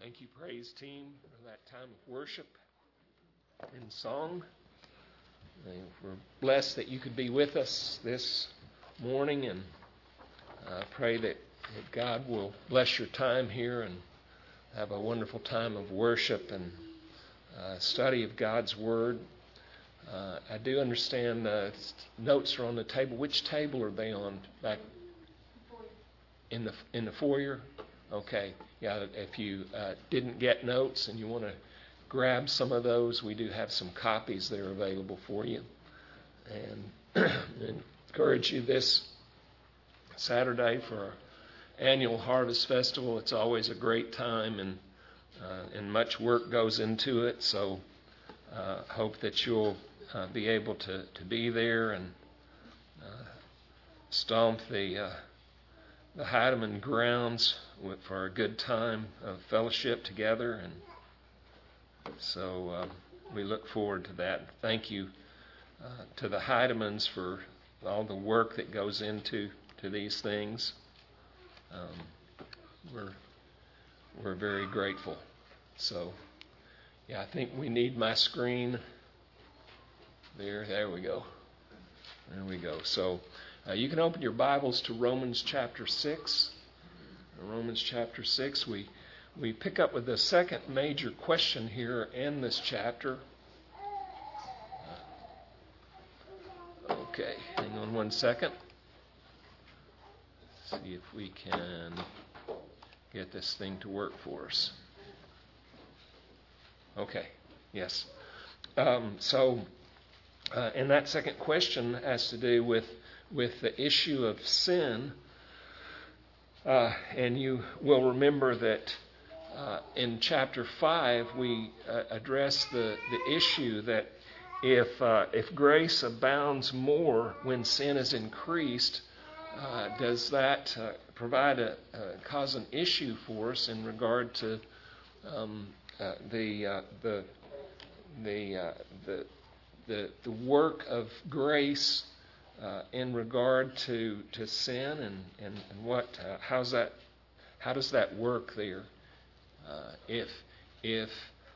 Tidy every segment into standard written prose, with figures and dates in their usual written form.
Thank you, praise team, for that time of worship and song. We're blessed that you could be with us this morning, and pray that God will bless your time here and have a wonderful time of worship and study of God's Word. I do understand notes are on the table. Which table are they on? Back in the foyer? Okay. Yeah, if you didn't get notes and you want to grab some of those, we do have some copies that are available for you. And encourage you this Saturday for our annual Harvest Festival. It's always a great time, and much work goes into it. So hope that you'll be able to be there and stomp the Heidemann grounds for a good time of fellowship together. And so we look forward to that. Thank you to the Heidemanns for all the work that goes into these things. We're very grateful. So, yeah, I think we need my screen. There we go. There we go. So you can open your Bibles to Romans chapter 6. Romans chapter 6. We pick up with the second major question here in this chapter. Okay, hang on one second. See if we can get this thing to work for us. Okay, yes. And that second question has to do with the issue of sin. And you will remember that in chapter 5 we addressed the issue that if grace abounds more when sin is increased, does that cause an issue for us in regard to the work of grace in regard to sin, and what how does that work there? If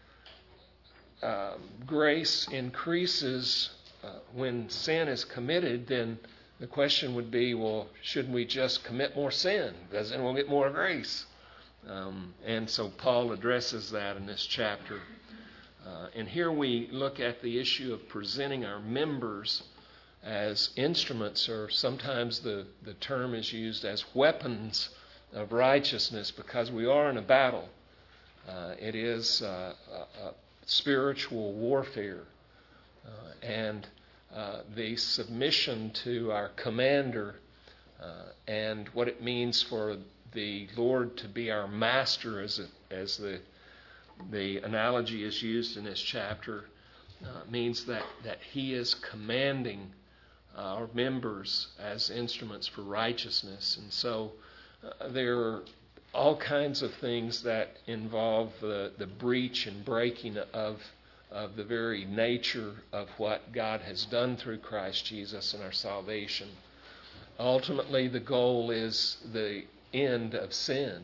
grace increases when sin is committed, then the question would be, well, shouldn't we just commit more sin? Because then we'll get more grace. And so Paul addresses that in this chapter. And here we look at the issue of presenting our members as instruments, or sometimes the term is used as weapons of righteousness, because we are in a battle. It is a spiritual warfare. And the submission to our commander and what it means for the Lord to be our master, as the analogy is used in this chapter, means that he is commanding our members as instruments for righteousness. And so there are all kinds of things that involve the breach and breaking of the very nature of what God has done through Christ Jesus and our salvation. Ultimately, the goal is the end of sin.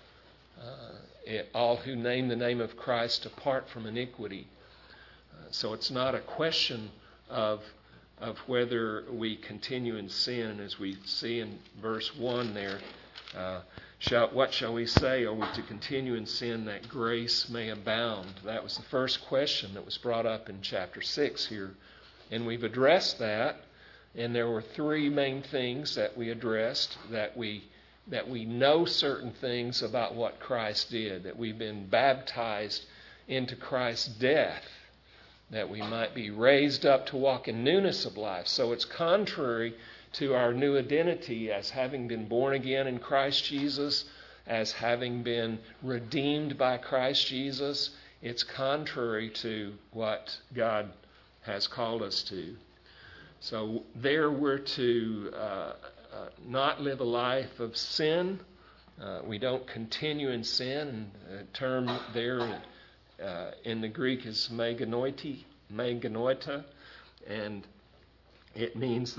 All who name the name of Christ depart from iniquity. So it's not a question of whether we continue in sin, as we see in verse 1 there. What shall we say? Are we to continue in sin that grace may abound? That was the first question that was brought up in chapter 6 here. And we've addressed that, and there were three main things that we addressed: that we know certain things about what Christ did, that we've been baptized into Christ's death, that we might be raised up to walk in newness of life. So it's contrary to our new identity as having been born again in Christ Jesus, as having been redeemed by Christ Jesus. It's contrary to what God has called us to. So there we're to not live a life of sin. We don't continue in sin. And the term there in the Greek is meganoita, and it means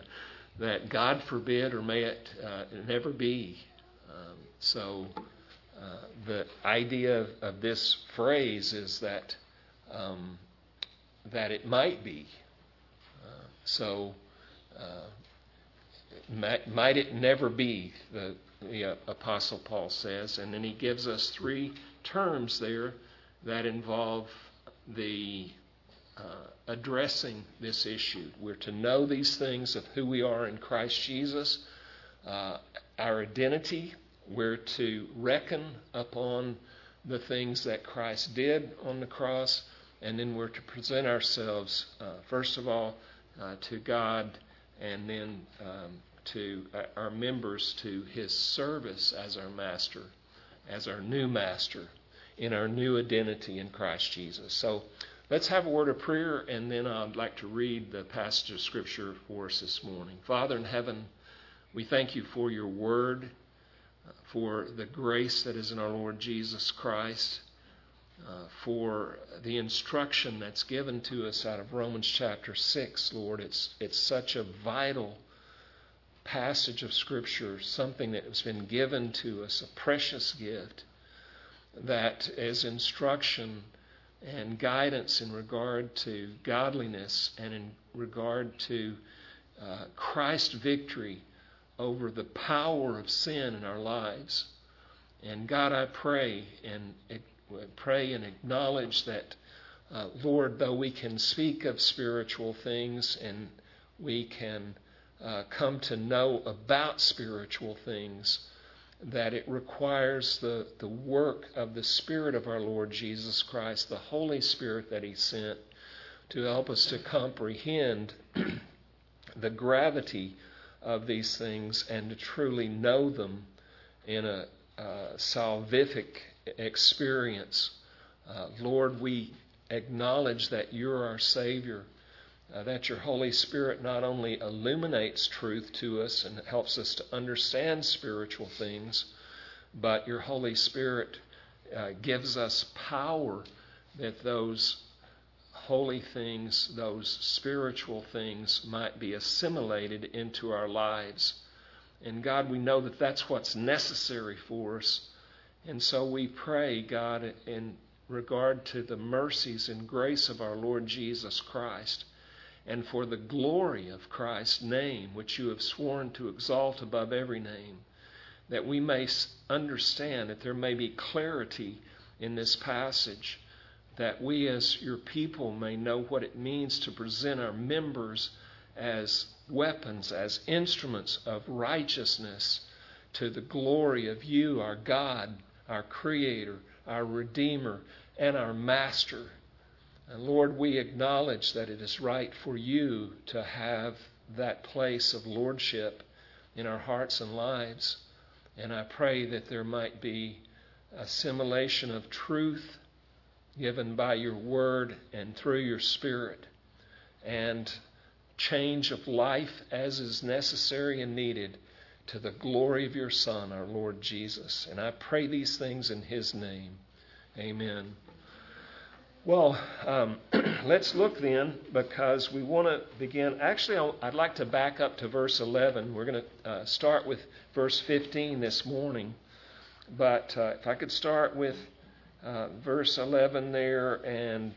that God forbid, or may it never be. So The idea of this phrase is that it might be. Might it never be, the Apostle Paul says. And then he gives us three terms there that involve the addressing this issue. We're to know these things of who we are in Christ Jesus, our identity. We're to reckon upon the things that Christ did on the cross, and then we're to present ourselves, first of all, to God, and then to our members to His service as our master, as our new master, in our new identity in Christ Jesus. So let's have a word of prayer, and then I'd like to read the passage of Scripture for us this morning. Father in heaven, we thank you for your word, for the grace that is in our Lord Jesus Christ, for the instruction that's given to us out of Romans chapter 6, Lord. It's such a vital passage of Scripture, something that has been given to us, a precious gift, that is instruction and guidance in regard to godliness and in regard to Christ's victory over the power of sin in our lives. And God, I pray and acknowledge that, Lord, though we can speak of spiritual things and we can come to know about spiritual things, that it requires the work of the Spirit of our Lord Jesus Christ, the Holy Spirit that He sent, to help us to comprehend the gravity of these things and to truly know them in a salvific experience. Lord, we acknowledge that You're our Savior, that Your Holy Spirit not only illuminates truth to us and helps us to understand spiritual things, but Your Holy Spirit gives us power that those holy things, those spiritual things, might be assimilated into our lives. And God, we know that that's what's necessary for us. And so we pray, God, in regard to the mercies and grace of our Lord Jesus Christ, and for the glory of Christ's name, which You have sworn to exalt above every name, that we may understand, that there may be clarity in this passage, that we as Your people may know what it means to present our members as weapons, as instruments of righteousness to the glory of You, our God, our Creator, our Redeemer, and our Master. And Lord, we acknowledge that it is right for You to have that place of lordship in our hearts and lives. And I pray that there might be assimilation of truth given by Your Word and through Your Spirit, and change of life as is necessary and needed to the glory of Your Son, our Lord Jesus. And I pray these things in His name. Amen. Well, let's look then, because we want to begin. Actually, I'd like to back up to verse 11. We're going to start with verse 15 this morning. But if I could start with verse 11 there, and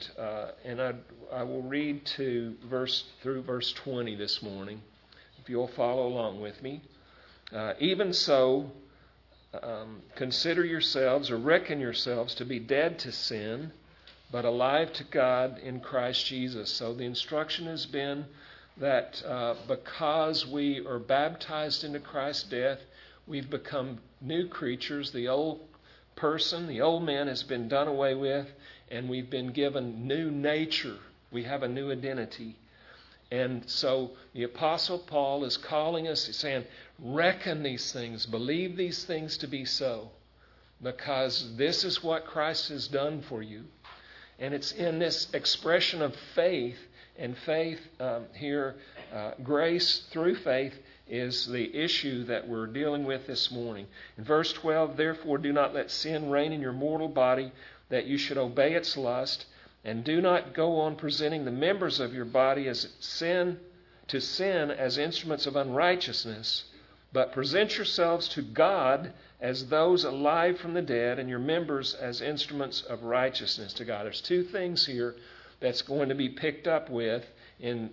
I will read through verse 20 this morning, if you'll follow along with me. Even so, consider yourselves, or reckon yourselves, to be dead to sin, but alive to God in Christ Jesus. So the instruction has been that because we are baptized into Christ's death, we've become new creatures. The old person, the old man, has been done away with, and we've been given new nature. We have a new identity. And so the Apostle Paul is calling us, he's saying, reckon these things, believe these things to be so, because this is what Christ has done for you. And it's in this expression of faith, and faith here, grace through faith, is the issue that we're dealing with this morning. In verse 12, therefore do not let sin reign in your mortal body, that you should obey its lust, and do not go on presenting the members of your body as sin as instruments of unrighteousness, but present yourselves to God as those alive from the dead, and your members as instruments of righteousness to God. There's two things here that's going to be picked up with in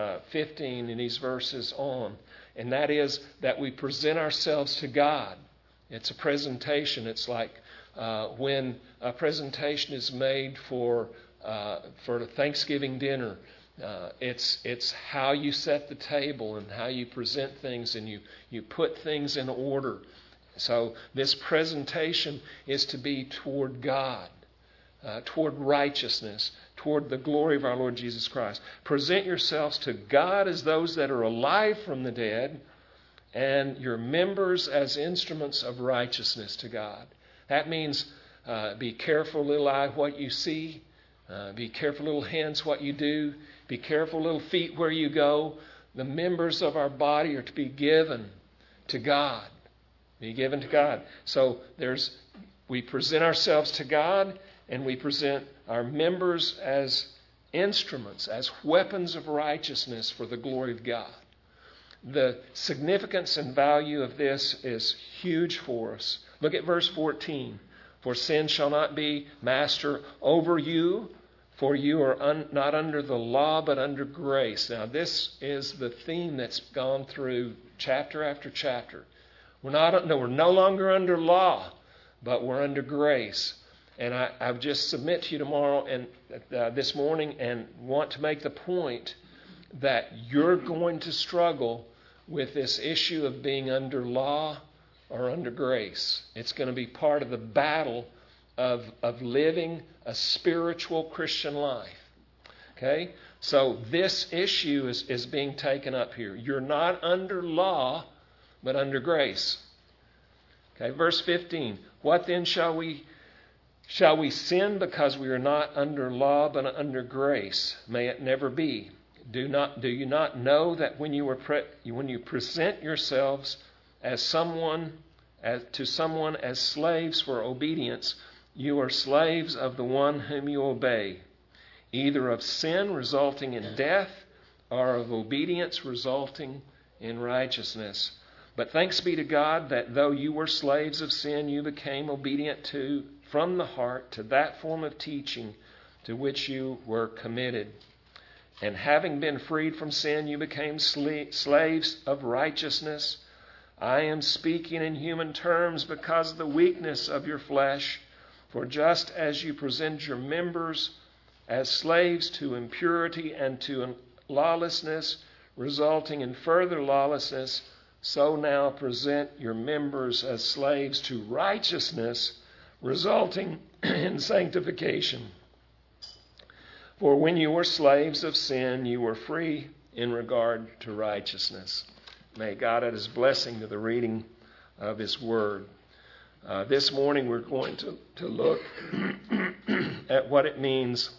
15 in these verses on. And that is that we present ourselves to God. It's a presentation. It's like when a presentation is made for the Thanksgiving dinner. It's how you set the table and how you present things, and you put things in order. So this presentation is to be toward God, toward righteousness, toward the glory of our Lord Jesus Christ. Present yourselves to God as those that are alive from the dead, and your members as instruments of righteousness to God. That means be careful, little eye, what you see. Be careful, little hands, what you do. Be careful, little feet, where you go. The members of our body are to be given to God. Be given to God. So we present ourselves to God, and we present our members as instruments, as weapons of righteousness for the glory of God. The significance and value of this is huge for us. Look at verse 14. For sin shall not be master over you, for you are not under the law, but under grace. Now, this is the theme that's gone through chapter after chapter. We're no longer under law, but we're under grace. And I just submit to you tomorrow and this morning and want to make the point that you're going to struggle with this issue of being under law or under grace. It's going to be part of the battle of living a spiritual Christian life. Okay? So this issue is being taken up here. You're not under law, but under grace. Okay, verse 15. What then shall we sin because we are not under law, but under grace? May it never be. Do you not know that when you present yourselves as to someone as slaves for obedience, you are slaves of the one whom you obey, either of sin resulting in death, or of obedience resulting in righteousness. But thanks be to God that though you were slaves of sin, you became obedient from the heart to that form of teaching to which you were committed. And having been freed from sin, you became slaves of righteousness. I am speaking in human terms because of the weakness of your flesh. For just as you present your members as slaves to impurity and to lawlessness, resulting in further lawlessness, so now present your members as slaves to righteousness, resulting in sanctification. For when you were slaves of sin, you were free in regard to righteousness. May God add His blessing to the reading of His Word. This morning we're going to look at what it means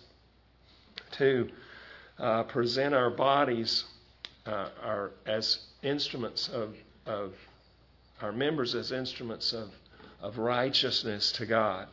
to present our bodies as instruments of our members as instruments of righteousness to God.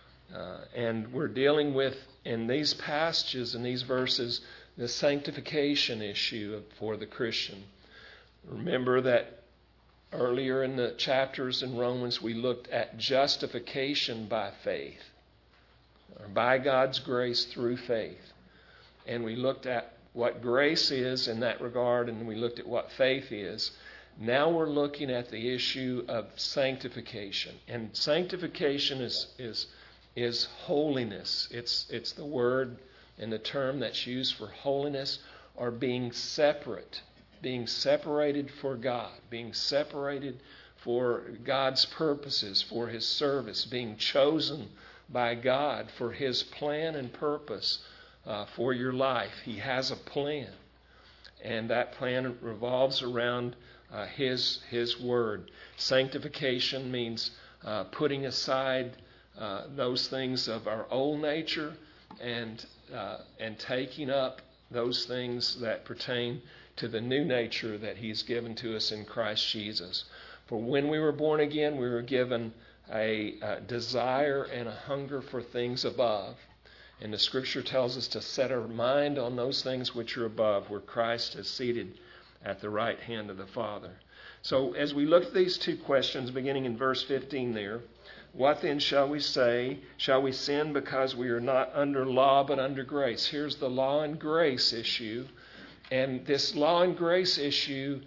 And we're dealing with, in these passages, in these verses, the sanctification issue for the Christian. Remember that earlier in the chapters in Romans, we looked at justification by faith, or by God's grace through faith. And we looked at what grace is in that regard, and we looked at what faith is. Now we're looking at the issue of sanctification. And sanctification is holiness. It's the word and the term that's used for holiness, or being separate. Being separated for God, being separated for God's purposes, for His service, being chosen by God for His plan and purpose for your life. He has a plan, and that plan revolves around His Word. Sanctification means putting aside those things of our old nature and taking up those things that pertain to the new nature that He's given to us in Christ Jesus. For when we were born again, we were given a desire and a hunger for things above. And the Scripture tells us to set our mind on those things which are above, where Christ is seated at the right hand of the Father. So as we look at these two questions, beginning in verse 15 there, what then shall we say? Shall we sin because we are not under law but under grace? Here's the law and grace issue. And this law and grace issue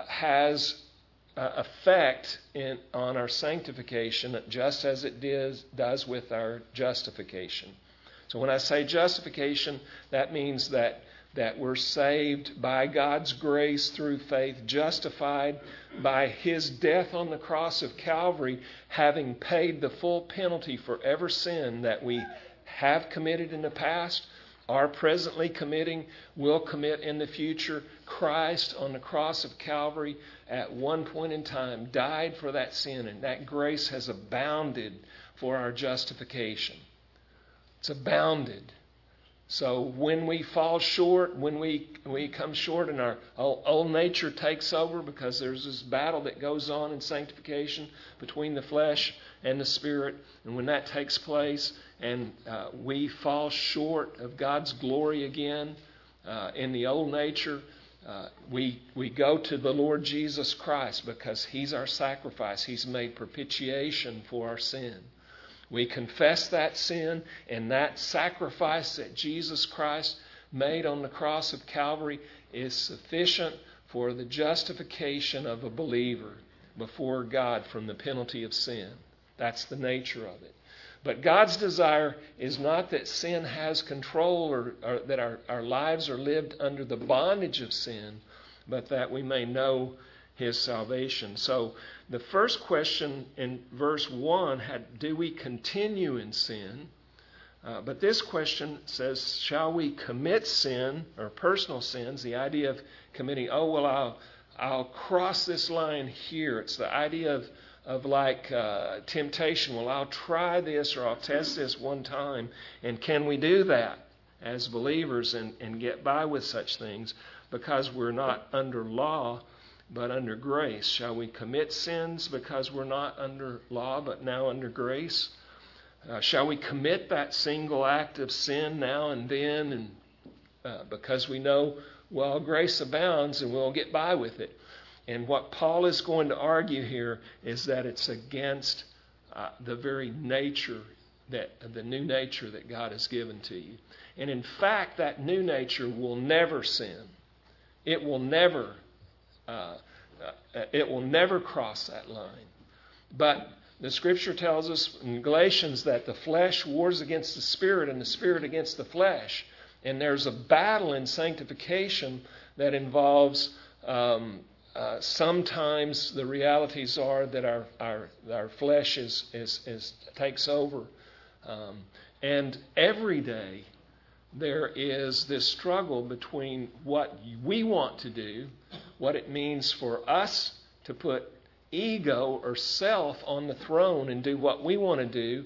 has effect on our sanctification just as it does with our justification. So when I say justification, that means that we're saved by God's grace through faith, justified by His death on the cross of Calvary, having paid the full penalty for every sin that we have committed in the past, are presently committing, will commit in the future. Christ on the cross of Calvary at one point in time died for that sin, and that grace has abounded for our justification. It's abounded. So when we fall short, when we come short and our old nature takes over, because there's this battle that goes on in sanctification between the flesh and the Spirit, and when that takes place and we fall short of God's glory again in the old nature, we go to the Lord Jesus Christ because He's our sacrifice. He's made propitiation for our sin. We confess that sin, and that sacrifice that Jesus Christ made on the cross of Calvary is sufficient for the justification of a believer before God from the penalty of sin. That's the nature of it. But God's desire is not that sin has control or that our lives are lived under the bondage of sin, but that we may know His salvation. So the first question in verse 1 had, do we continue in sin? But this question says, shall we commit sin or personal sins? The idea of committing, I'll cross this line here. It's the idea of like temptation. Well, I'll try this or I'll test this one time. And can we do that as believers and get by with such things? Because we're not under law, but under grace. Shall we commit sins because we're not under law, but now under grace? Shall we commit that single act of sin now and then, and because we know, well, grace abounds and we'll get by with it? And what Paul is going to argue here is that it's against the very nature, the new nature that God has given to you. And in fact, that new nature will never sin. It will never cross that line. But the Scripture tells us in Galatians that the flesh wars against the Spirit and the Spirit against the flesh. And there's a battle in sanctification that involves sometimes the realities are that our flesh takes over. And every day there is this struggle between what we want to do, what it means for us to put ego or self on the throne and do what we want to do,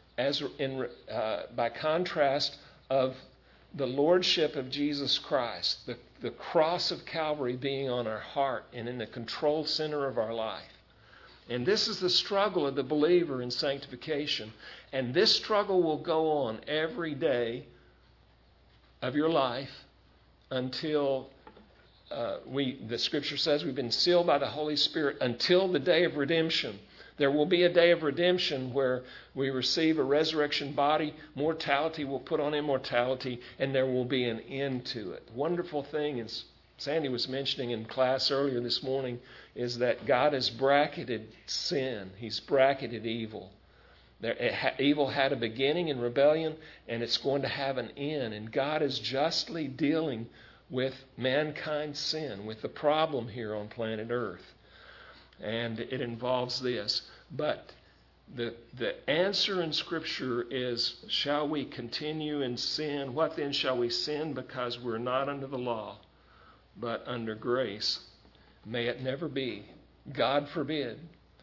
by contrast of the lordship of Jesus Christ, the cross of Calvary being on our heart and in the control center of our life. And this is the struggle of the believer in sanctification. And this struggle will go on every day of your life until the Scripture says we've been sealed by the Holy Spirit until the day of redemption. There will be a day of redemption where we receive a resurrection body, mortality will put on immortality, and there will be an end to it. Wonderful thing, as Sandy was mentioning in class earlier this morning, is that God has bracketed sin. He's bracketed evil. Evil had a beginning in rebellion, and it's going to have an end. And God is justly dealing with mankind's sin, with the problem here on planet Earth. And it involves this. But the answer in Scripture is, shall we continue in sin? What then shall we sin because we're not under the law, but under grace? May it never be. God forbid.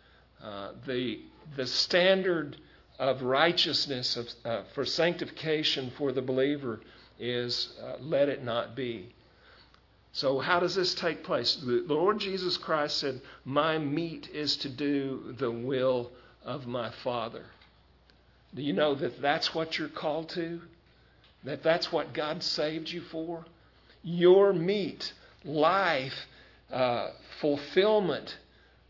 The standard of righteousness for sanctification for the believer is let it not be. So how does this take place? The Lord Jesus Christ said, my meat is to do the will of my Father. Do you know that that's what you're called to? That's what God saved you for? Your meat, life, fulfillment,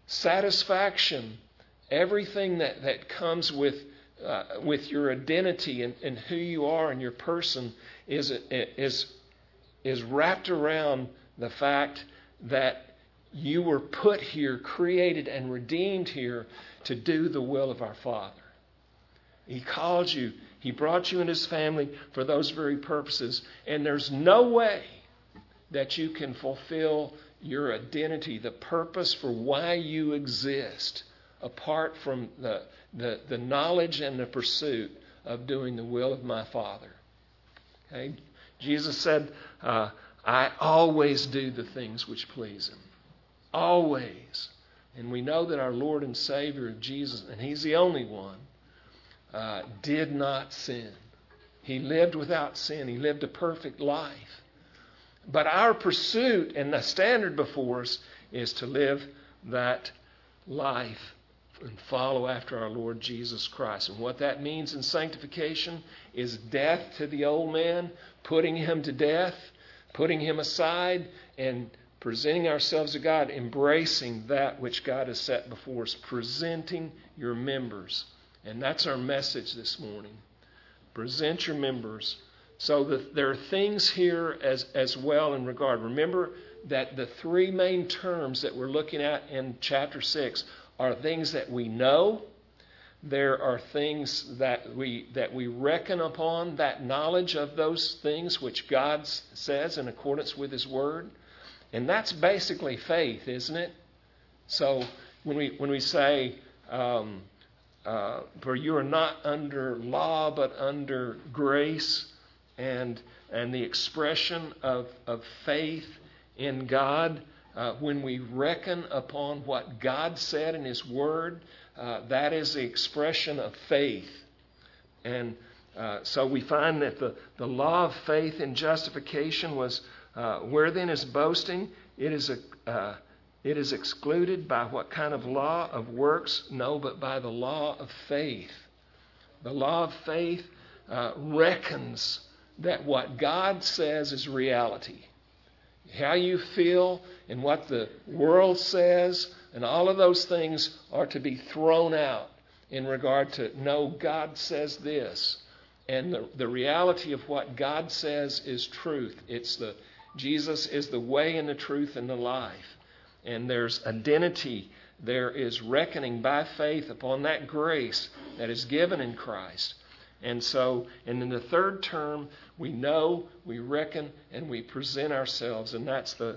satisfaction, everything that comes with your identity and who you are and your person is wrapped around the fact that you were put here, created and redeemed here to do the will of our Father. He called you. He brought you in His family for those very purposes. And there's no way that you can fulfill your identity, the purpose for why you exist, apart from the knowledge and the pursuit of doing the will of my Father. Okay? Jesus said, I always do the things which please Him. Always. And we know that our Lord and Savior, Jesus, and He's the only one, did not sin. He lived without sin. He lived a perfect life. But our pursuit and the standard before us is to live that life and follow after our Lord Jesus Christ. And what that means in sanctification is death to the old man, putting him to death, putting him aside, and presenting ourselves to God, embracing that which God has set before us, presenting your members. And that's our message this morning. Present your members. So that there are things here as well in regard. Remember that the three main terms that we're looking at in chapter 6 are things that we know. There are things that we reckon upon, that knowledge of those things which God says in accordance with His Word. And that's basically faith, isn't it? So when we say, for you are not under law but under grace, and the expression of faith in God, when we reckon upon what God said in His Word, that is the expression of faith. And so we find that the law of faith in justification was, where then is boasting? It is excluded by what kind of law of works? No, but by the law of faith. The law of faith reckons that what God says is reality. How you feel and what the world says and all of those things are to be thrown out in regard to, no, God says this. And the reality of what God says is truth. Jesus is the way and the truth and the life. And there's identity. There is reckoning by faith upon that grace that is given in Christ. And in the third term, we know, we reckon, and we present ourselves. And that's the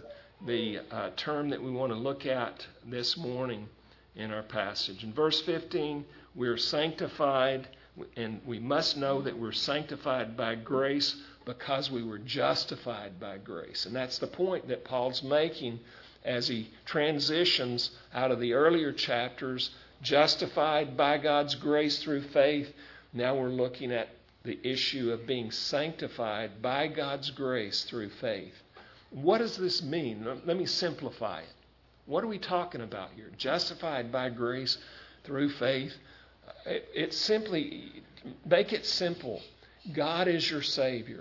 term that we want to look at this morning in our passage. In verse 15, we're sanctified, and we must know that we're sanctified by grace because we were justified by grace. And that's the point that Paul's making as he transitions out of the earlier chapters, justified by God's grace through faith. Now we're looking at the issue of being sanctified by God's grace through faith. What does this mean? Let me simplify it. What are we talking about here? Justified by grace through faith. It's simply, make it simple. God is your Savior.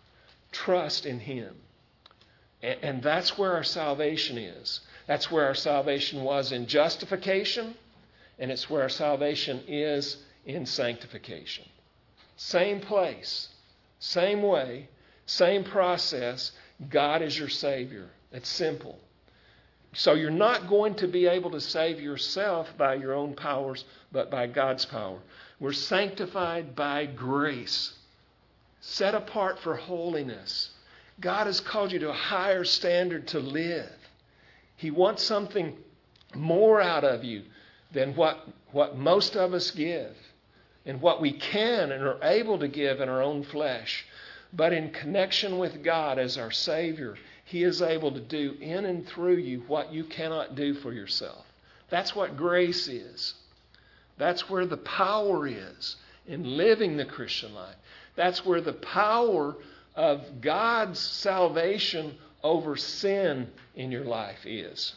Trust in Him. And that's where our salvation is. That's where our salvation was in justification, and it's where our salvation is in sanctification. Same place, same way, same process. God is your Savior. It's simple. So you're not going to be able to save yourself by your own powers, but by God's power. We're sanctified by grace, set apart for holiness. God has called you to a higher standard to live. He wants something more out of you than what most of us give and what we can and are able to give in our own flesh. But in connection with God as our Savior, He is able to do in and through you what you cannot do for yourself. That's what grace is. That's where the power is in living the Christian life. That's where the power of God's salvation over sin in your life is.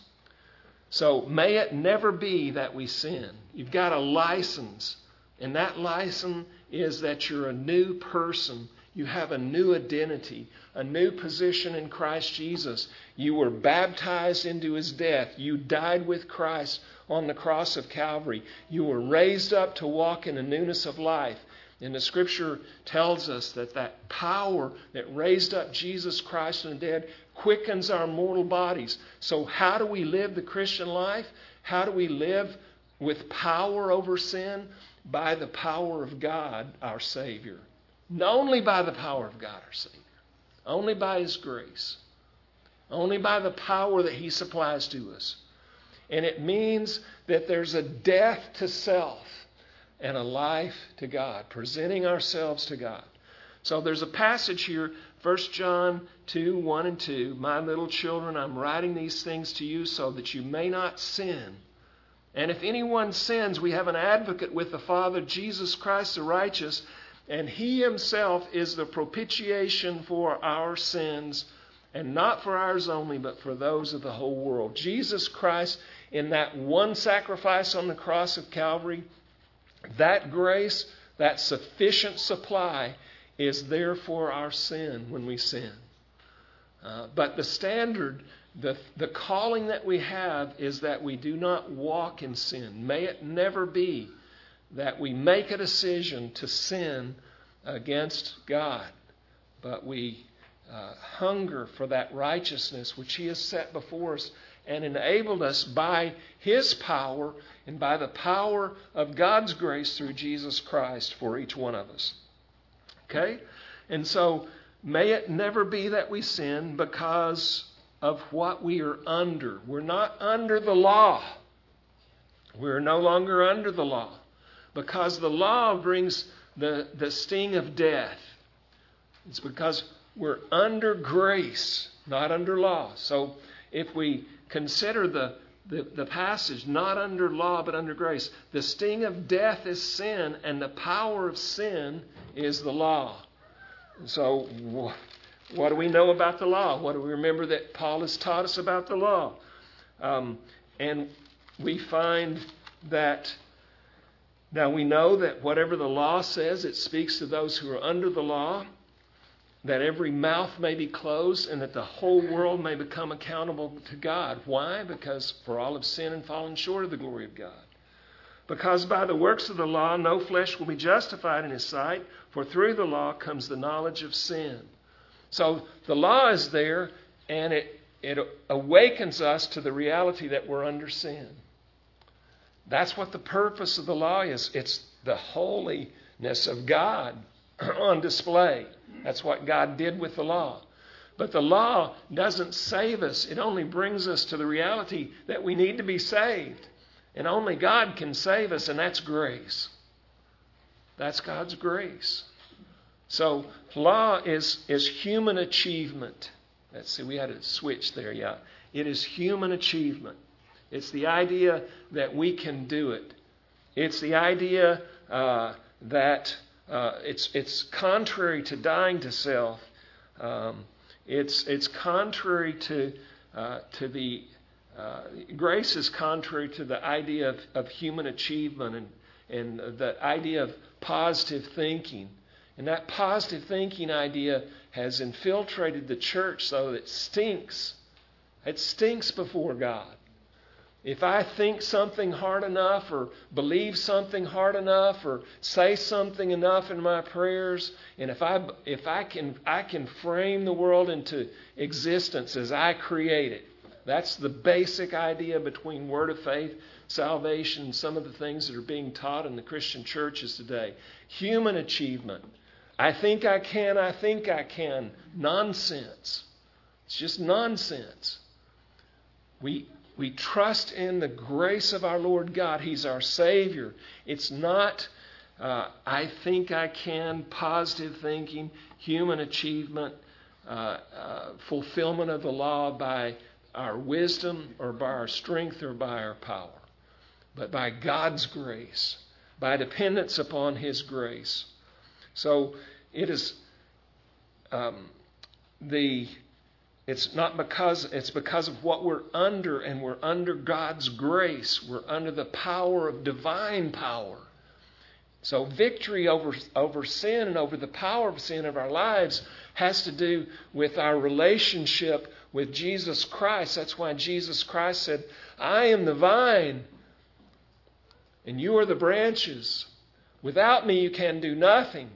So may it never be that we sin. You've got a license, and that license is that you're a new person. You have a new identity, a new position in Christ Jesus. You were baptized into His death. You died with Christ on the cross of Calvary. You were raised up to walk in a newness of life. And the Scripture tells us that that power that raised up Jesus Christ from the dead quickens our mortal bodies. So how do we live the Christian life? How do we live with power over sin? By the power of God, our Savior. Not only by the power of God, our Savior. Only by His grace. Only by the power that He supplies to us. And it means that there's a death to self and a life to God, presenting ourselves to God. So there's a passage here, 1 John 2, 1 and 2. My little children, I'm writing these things to you so that you may not sin. And if anyone sins, we have an advocate with the Father, Jesus Christ the righteous, and He Himself is the propitiation for our sins, and not for ours only, but for those of the whole world. Jesus Christ, in that one sacrifice on the cross of Calvary, that grace, that sufficient supply is there for our sin when we sin. But the standard, the calling that we have is that we do not walk in sin. May it never be that we make a decision to sin against God, but we hunger for that righteousness which He has set before us and enabled us by His power and by the power of God's grace through Jesus Christ for each one of us. Okay? And so, may it never be that we sin because of what we are under. We're not under the law. We're no longer under the law. Because the law brings the sting of death. It's because we're under grace, not under law. So, if we consider the passage, not under law but under grace, the sting of death is sin, and the power of sin is the law. So, what do we know about the law? What do we remember that Paul has taught us about the law? And we find that, now we know that whatever the law says, it speaks to those who are under the law, that every mouth may be closed and that the whole world may become accountable to God. Why? Because for all have sinned and fallen short of the glory of God. Because by the works of the law no flesh will be justified in His sight, for through the law comes the knowledge of sin. So the law is there, and it awakens us to the reality that we're under sin. That's what the purpose of the law is. It's the holiness of God on display. That's what God did with the law. But the law doesn't save us. It only brings us to the reality that we need to be saved. And only God can save us, and that's grace. That's God's grace. So law is human achievement. Let's see, we had a switch there, yeah. It is human achievement. It's the idea that we can do it. It's the idea that it's contrary to dying to self. It's contrary to the grace is contrary to the idea of human achievement and the idea of positive thinking. And that positive thinking idea has infiltrated the church so that it stinks. It stinks before God. If I think something hard enough or believe something hard enough or say something enough in my prayers, and if I can frame the world into existence as I create it. That's the basic idea between Word of Faith, salvation, and some of the things that are being taught in the Christian churches today. Human achievement. I think I can. Nonsense. It's just nonsense. We trust in the grace of our Lord God. He's our Savior. It's not, I think I can, positive thinking, human achievement, fulfillment of the law by our wisdom or by our strength or by our power. But by God's grace, by dependence upon His grace. So it is it's because of what we're under, and we're under God's grace. We're under the power of divine power. So victory over sin and over the power of sin of our lives has to do with our relationship with Jesus Christ. That's why Jesus Christ said, I am the vine and you are the branches. Without me you can do nothing.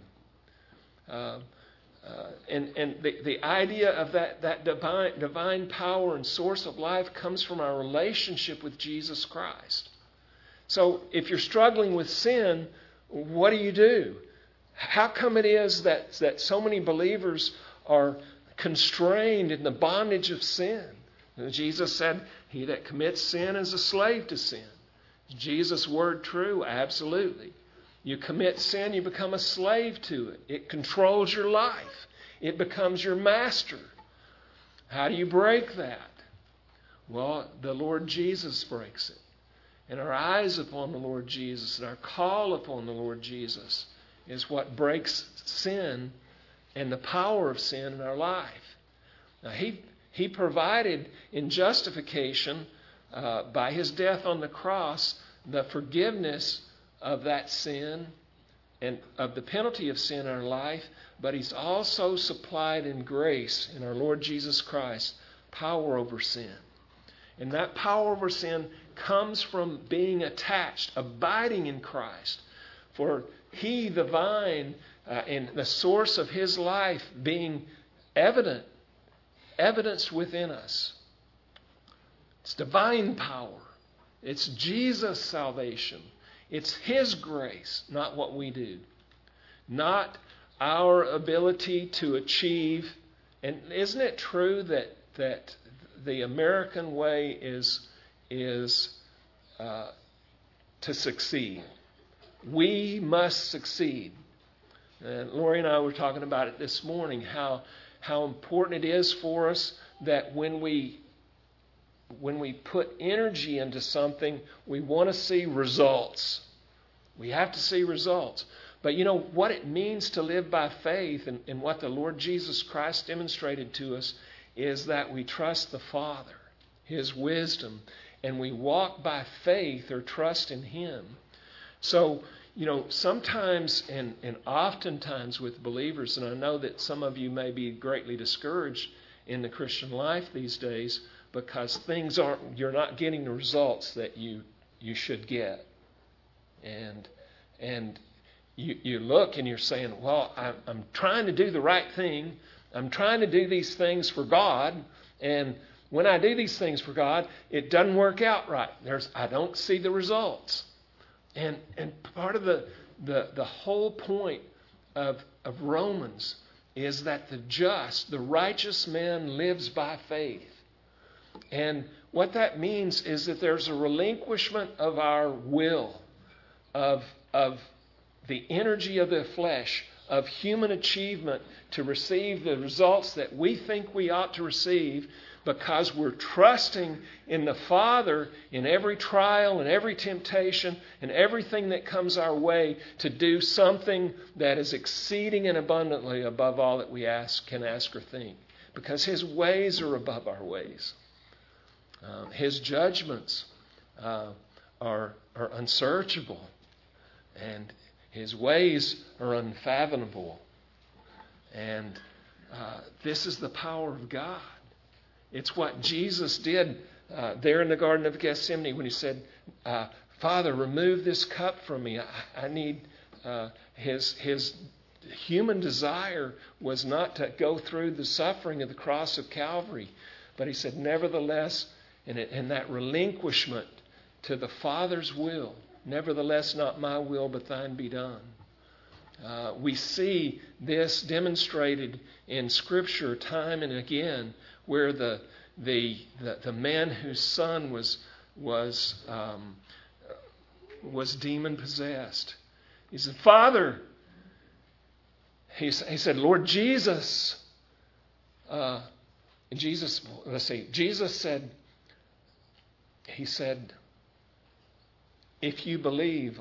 And the idea of that divine power and source of life comes from our relationship with Jesus Christ. So if you're struggling with sin, what do? How come it is that so many believers are constrained in the bondage of sin? Jesus said, he that commits sin is a slave to sin. Is Jesus' word true? Absolutely. You commit sin, you become a slave to it. It controls your life. It becomes your master. How do you break that? Well, the Lord Jesus breaks it. And our eyes upon the Lord Jesus and our call upon the Lord Jesus is what breaks sin and the power of sin in our life. Now, He provided in justification by His death on the cross the forgiveness of that sin and of the penalty of sin in our life, but He's also supplied in grace in our Lord Jesus Christ power over sin. And that power over sin comes from being attached, abiding in Christ. For He, the vine, and the source of His life being evidenced within us. It's divine power. It's Jesus' salvation. It's His grace, not what we do. Not our ability to achieve. And isn't it true that the American way is to succeed? We must succeed. And Lori and I were talking about it this morning, how important it is for us that when we put energy into something, we want to see results. We have to see results. But you know what it means to live by faith, and what the Lord Jesus Christ demonstrated to us is that we trust the Father, His wisdom, and we walk by faith or trust in Him. So, you know, sometimes and oftentimes with believers, and I know that some of you may be greatly discouraged in the Christian life these days because you're not getting the results that you should get. And you look and you're saying, well, I'm trying to do the right thing. I'm trying to do these things for God. And when I do these things for God, it doesn't work out right. I don't see the results. And part of the whole point of Romans is that the righteous man lives by faith. And what that means is that there's a relinquishment of our will, of the energy of the flesh, of human achievement to receive the results that we think we ought to receive, because we're trusting in the Father in every trial and every temptation and everything that comes our way to do something that is exceeding and abundantly above all that we can ask or think. Because His ways are above our ways. His judgments are unsearchable. And His ways are unfathomable. And this is the power of God. It's what Jesus did there in the Garden of Gethsemane when He said, Father, remove this cup from me. I need His human desire was not to go through the suffering of the cross of Calvary. But He said, nevertheless, in that relinquishment to the Father's will, nevertheless, not my will, but thine be done. We see this demonstrated in Scripture time and again, where the man whose son was demon possessed. He said, Father. He said, Lord Jesus. Jesus said. He said, if you believe,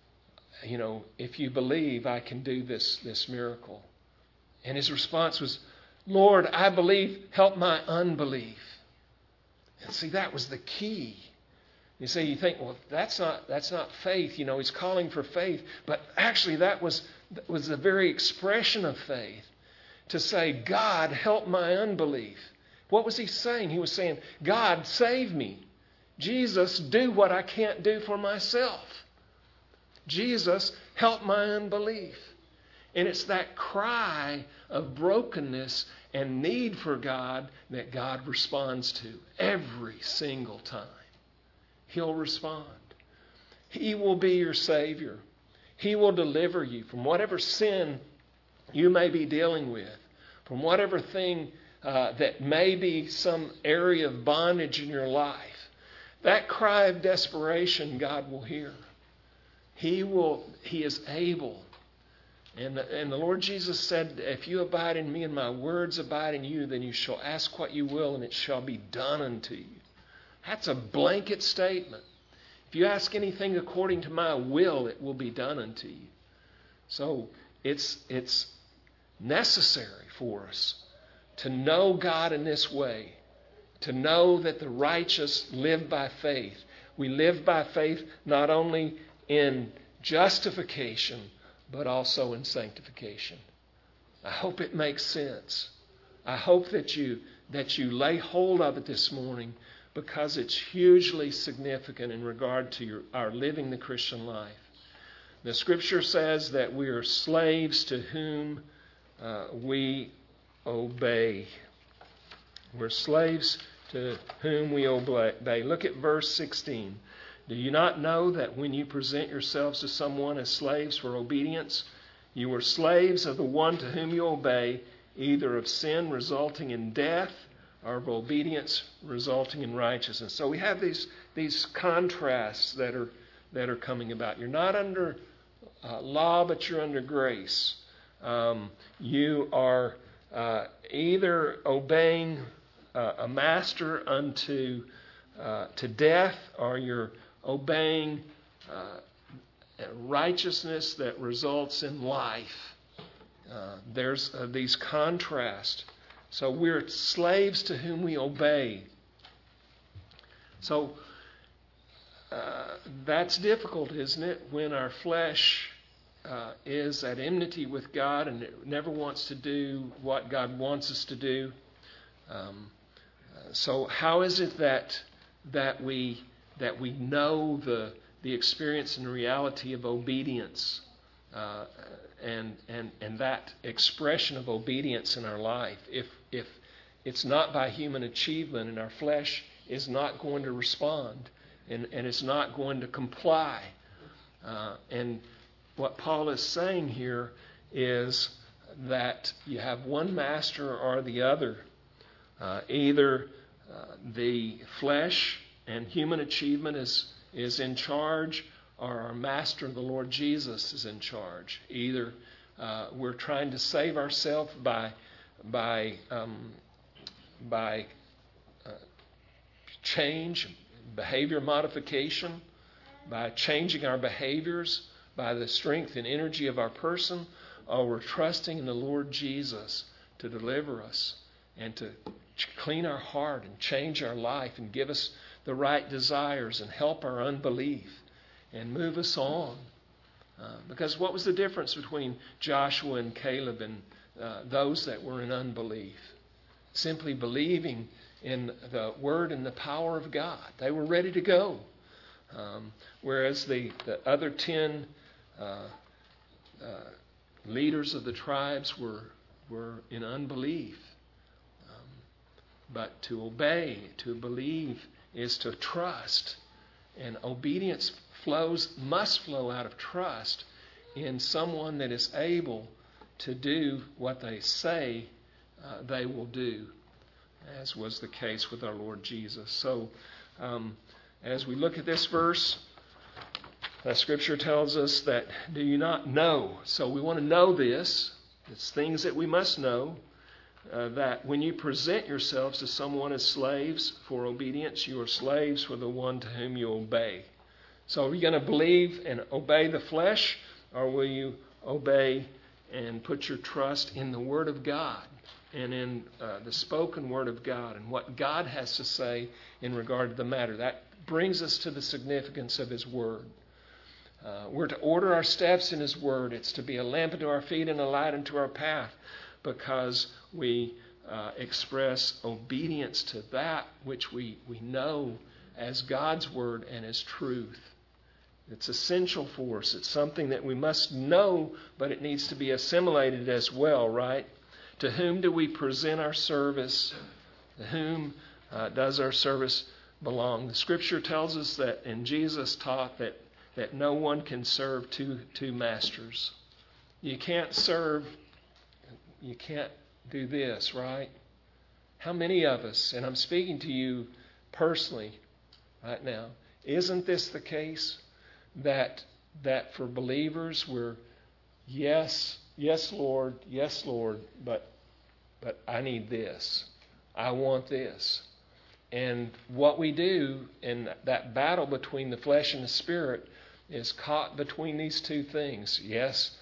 I can do this miracle. And his response was, Lord, I believe, help my unbelief. And see, that was the key. You think, well, that's not faith. He's calling for faith. But actually that was the very expression of faith. To say, God, help my unbelief. What was he saying? He was saying, God, save me. Jesus, do what I can't do for myself. Jesus, help my unbelief. And it's that cry of brokenness and need for God that God responds to every single time. He'll respond. He will be your Savior. He will deliver you from whatever sin you may be dealing with, from whatever thing that may be some area of bondage in your life. That cry of desperation God will hear. He is able. And the Lord Jesus said, if you abide in me and my words abide in you, then you shall ask what you will and it shall be done unto you. That's a blanket statement. If you ask anything according to my will, it will be done unto you. So it's necessary for us to know God in this way, to know that the righteous live by faith. We live by faith not only in justification, but also in sanctification. I hope it makes sense. I hope that you lay hold of it this morning, because it's hugely significant in regard to our living the Christian life. The Scripture says that we are slaves to whom we obey. We're slaves to whom we obey. Look at verse 16. Do you not know that when you present yourselves to someone as slaves for obedience, you are slaves of the one to whom you obey, either of sin resulting in death or of obedience resulting in righteousness? So we have these contrasts that are coming about. You're not under law, but you're under grace. You are either obeying a master unto to death, or you're obeying righteousness that results in life. There's these contrasts. So we're slaves to whom we obey. So that's difficult, isn't it? When our flesh is at enmity with God and it never wants to do what God wants us to do. So how is it that we know the experience and reality of obedience and that expression of obedience in our life? If it's not by human achievement and our flesh is not going to respond and it's not going to comply. And what Paul is saying here is that you have one master or the other. Either the flesh and human achievement is in charge, or our master, the Lord Jesus, is in charge. Either we're trying to save ourselves by change, behavior modification, by changing our behaviors, by the strength and energy of our person, or we're trusting in the Lord Jesus to deliver us and to clean our heart and change our life and give us the right desires and help our unbelief and move us on. Because what was the difference between Joshua and Caleb and those that were in unbelief? Simply believing in the Word and the power of God. They were ready to go. Whereas the other 10 leaders of the tribes were in unbelief. But to obey, to believe, is to trust. And obedience must flow out of trust in someone that is able to do what they say they will do, as was the case with our Lord Jesus. So, as we look at this verse, the Scripture tells us that, do you not know? So we want to know this. It's things that we must know. That when you present yourselves to someone as slaves for obedience, you are slaves for the one to whom you obey. So are you going to believe and obey the flesh, or will you obey and put your trust in the Word of God and in the spoken Word of God and what God has to say in regard to the matter? That brings us to the significance of His Word. We're to order our steps in His Word. It's to be a lamp unto our feet and a light unto our path, because we express obedience to that which we know as God's Word and as truth. It's essential for us. It's something that we must know, but it needs to be assimilated as well, right? To whom do we present our service? To whom does our service belong? The Scripture tells us that, and Jesus taught that no one can serve two masters. You can't do this, right? How many of us, and I'm speaking to you personally right now, isn't this the case? That for believers we're, yes, Lord, but I need this. I want this. And what we do in that battle between the flesh and the spirit is caught between these two things. Yes,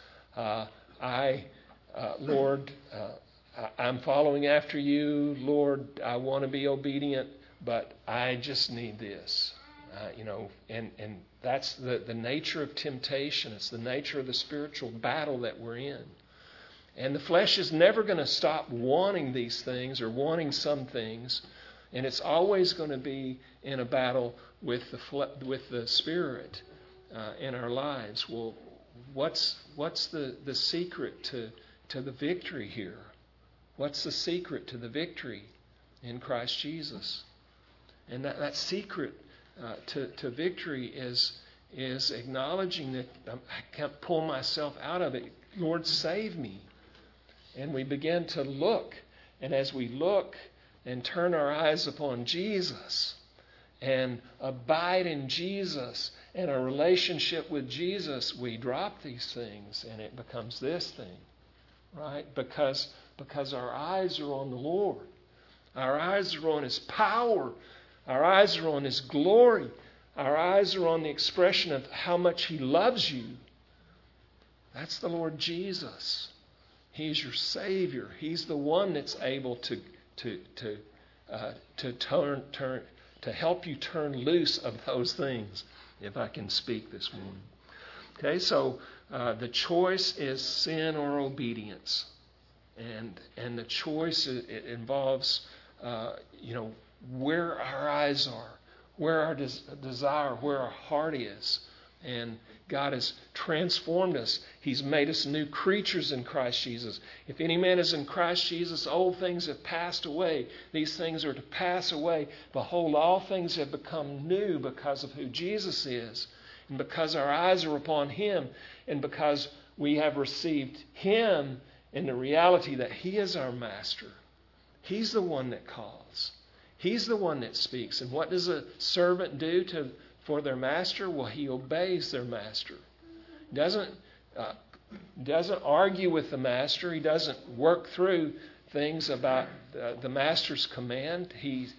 Lord, I'm following after you. Lord, I want to be obedient, but I just need this. And that's the nature of temptation. It's the nature of the spiritual battle that we're in. And the flesh is never going to stop wanting these things or wanting some things. And it's always going to be in a battle with the Spirit in our lives. Well, what's the secret to the victory here? What's the secret to the victory in Christ Jesus? And that secret to victory is acknowledging that I can't pull myself out of it. Lord, save me. And we begin to look. And as we look and turn our eyes upon Jesus and abide in Jesus and our relationship with Jesus, we drop these things and it becomes this thing, right? Because our eyes are on the Lord. Our eyes are on His power. Our eyes are on His glory. Our eyes are on the expression of how much He loves you. That's the Lord Jesus. He's your Savior. He's the one that's able to help you turn loose of those things, if I can speak this morning. Okay, so the choice is sin or obedience, and the choice it involves where our eyes are, where our desire, where our heart is. And God has transformed us. He's made us new creatures in Christ Jesus. If any man is in Christ Jesus, old things have passed away. These things are to pass away. Behold, all things have become new because of who Jesus is, and because our eyes are upon Him, and because we have received Him in the reality that He is our Master. He's the one that calls. He's the one that speaks. And what does a servant do for their master? Well, he obeys their master. He doesn't argue with the master. He doesn't work through things about the master's command. He's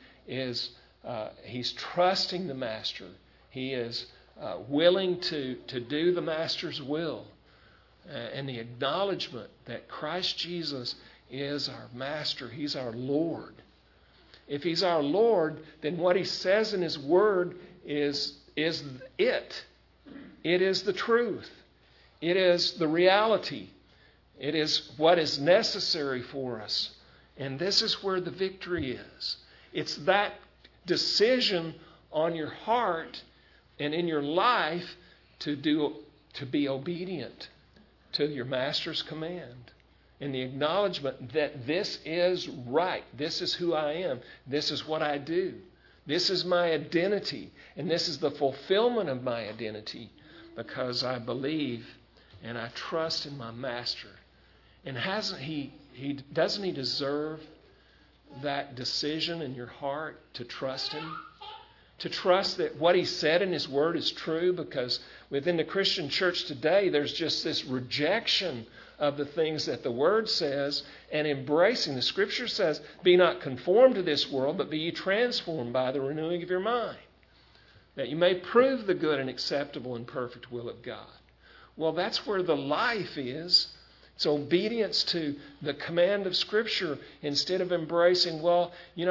trusting the master. He is willing to do the master's will. And the acknowledgement that Christ Jesus is our master. He's our Lord. If He's our Lord, then what He says in His Word is it. It is the truth. It is the reality. It is what is necessary for us. And this is where the victory is. It's that decision on your heart and in your life to be obedient to your Master's command. And the acknowledgement that this is right. This is who I am. This is what I do. This is my identity. And this is the fulfillment of my identity because I believe and I trust in my Master. And doesn't he deserve that decision in your heart to trust Him? To trust that what He said in His Word is true, because within the Christian church today there's just this rejection of the things that the Word says and embracing. The Scripture says, be not conformed to this world, but be ye transformed by the renewing of your mind, that you may prove the good and acceptable and perfect will of God. Well, that's where the life is. It's obedience to the command of Scripture instead of embracing, my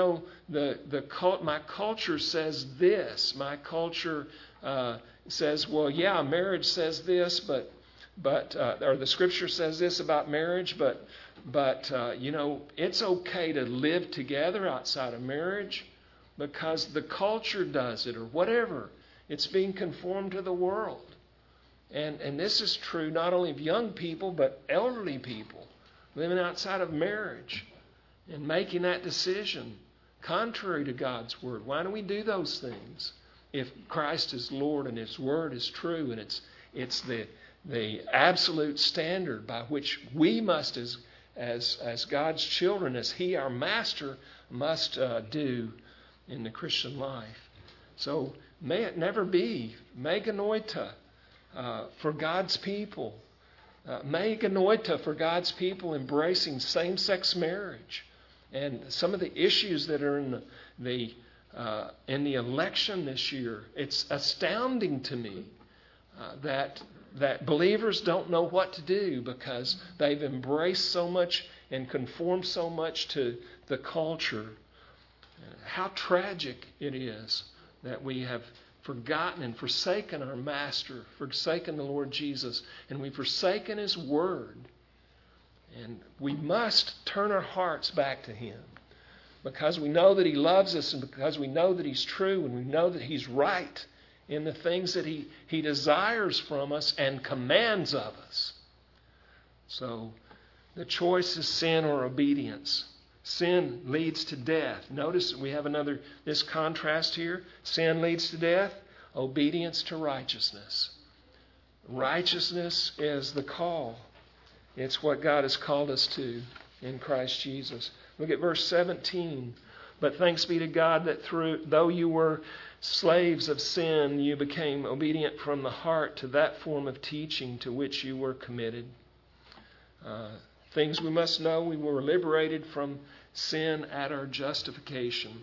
culture says this. My culture says, marriage says this, or the Scripture says this about marriage, but it's okay to live together outside of marriage because the culture does it, or whatever It's being conformed to the world. And this is true not only of young people, but elderly people living outside of marriage and making that decision contrary to God's Word. Why do we do those things? If Christ is Lord and His Word is true, and it's the absolute standard by which we must, as God's children, as He, our Master, must do in the Christian life. So may it never be meganoita for God's people. Meganoita for God's people embracing same-sex marriage. And some of the issues that are in the election this year, it's astounding to me that believers don't know what to do because they've embraced so much and conformed so much to the culture. How tragic it is that we have forgotten and forsaken our Master, forsaken the Lord Jesus, and we've forsaken His Word. And we must turn our hearts back to Him because we know that He loves us and because we know that He's true and we know that He's right in the things that He desires from us and commands of us. So the choice is sin or obedience. Sin leads to death. Notice we have this contrast here. Sin leads to death, obedience to righteousness. Righteousness is the call. It's what God has called us to in Christ Jesus. Look at verse 17. But thanks be to God that though you were slaves of sin, you became obedient from the heart to that form of teaching to which you were committed. Things we must know: we were liberated from sin at our justification.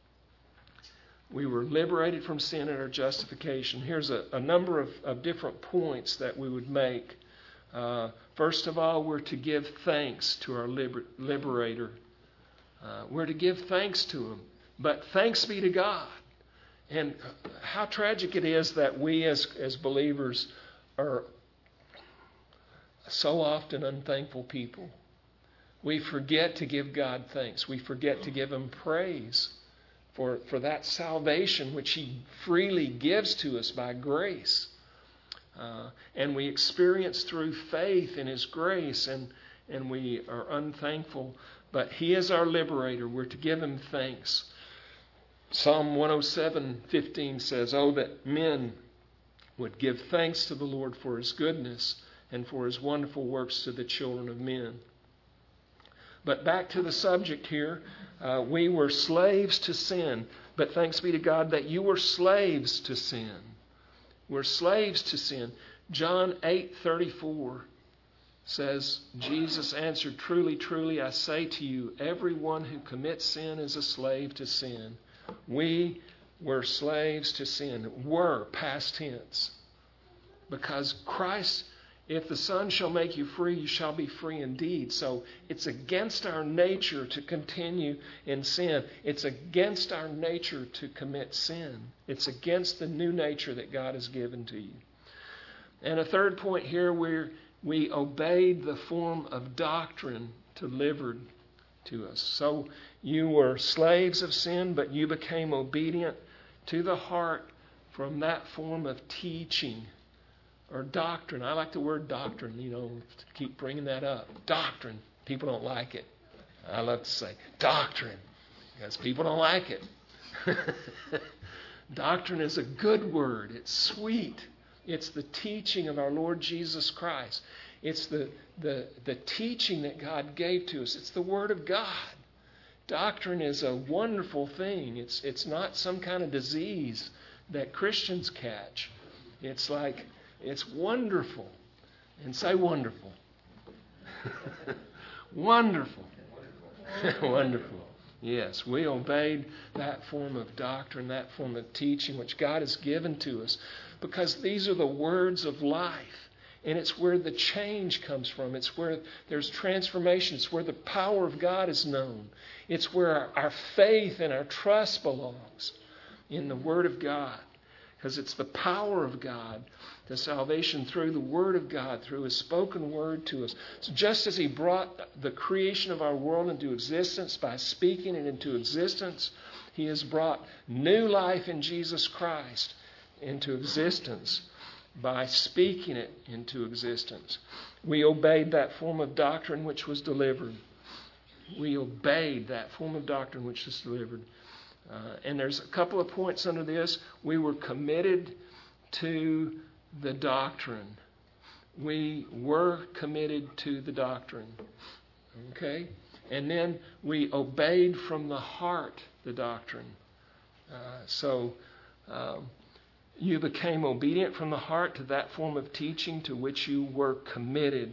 We were liberated from sin at our justification. Here's a number of different points that we would make. First of all, we're to give thanks to our liberator. We're to give thanks to Him. But thanks be to God. And how tragic it is that we as believers are so often unthankful people. We forget to give God thanks. We forget to give Him praise for that salvation which He freely gives to us by grace. And we experience through faith in His grace, and we are unthankful. But He is our liberator. We're to give Him thanks. Psalm 107:15 says, "Oh, that men would give thanks to the Lord for His goodness and for His wonderful works to the children of men." But back to the subject here. We were slaves to sin. But thanks be to God that you were slaves to sin. We're slaves to sin. John 8:34 says, Jesus answered, "Truly, truly, I say to you, everyone who commits sin is a slave to sin." We were slaves to sin. Were, past tense. Because Christ, if the Son shall make you free, you shall be free indeed. So it's against our nature to continue in sin. It's against our nature to commit sin. It's against the new nature that God has given to you. And a third point here, we obeyed the form of doctrine delivered to us. So you were slaves of sin, but you became obedient to the heart from that form of teaching or doctrine. I like the word doctrine, to keep bringing that up. Doctrine. People don't like it. I love to say doctrine because people don't like it. Doctrine is a good word. It's sweet. It's the teaching of our Lord Jesus Christ. It's the teaching that God gave to us. It's the Word of God. Doctrine is a wonderful thing. It's not some kind of disease that Christians catch. It's wonderful. And say wonderful. Wonderful. Wonderful. Yes, we obeyed that form of doctrine, that form of teaching which God has given to us, because these are the words of life. And it's where the change comes from. It's where there's transformation. It's where the power of God is known. It's where our faith and our trust belongs, in the Word of God. Because it's the power of God to salvation through the Word of God, through His spoken Word to us. So just as He brought the creation of our world into existence by speaking it into existence, He has brought new life in Jesus Christ into existence by speaking it into existence. We obeyed that form of doctrine which was delivered. We obeyed that form of doctrine which was delivered. And there's a couple of points under this. We were committed to the doctrine. We were committed to the doctrine. Okay? And then we obeyed from the heart the doctrine. You became obedient from the heart to that form of teaching to which you were committed.